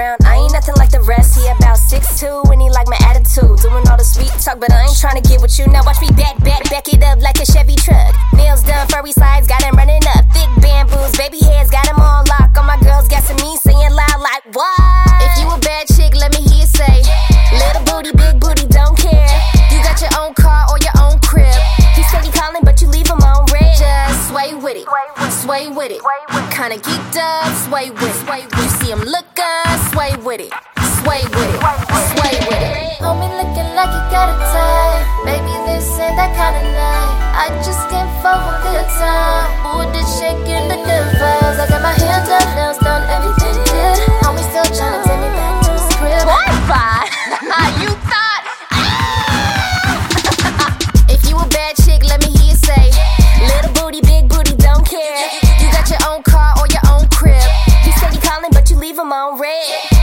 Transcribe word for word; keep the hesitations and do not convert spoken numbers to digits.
around, I ain't nothing like the rest. He about six two and he like my attitude. Doing all the sweet talk, but I ain't tryna get with you. Now watch me back, back, back it up like a Chevy truck. Nails done, furry sides, got him running up. Thick bamboos, baby hairs, got him on lock. All my girls guessing me, saying loud like, what? If you a bad chick, let me hear you say, little booty, big booty, don't care. You got your own car or your own crib. He said he calling, but you leave him on red. Just sway with it, sway with it. Kinda geeked up, sway with it. You see him look good, sway with it, sway with it, sway with it. Homie looking like he got a tie. Baby, this ain't that kind of night. I just came for a good time. Booty shaking the good vibes. I got my hands up, nails done, everything good. Homie still tryna take me back to his crib. Wi-Fi? You thought? If you a bad chick, let me hear you say, little booty, big booty, don't care. You got your own car or your own crib. He said he calling, but you leave him on red.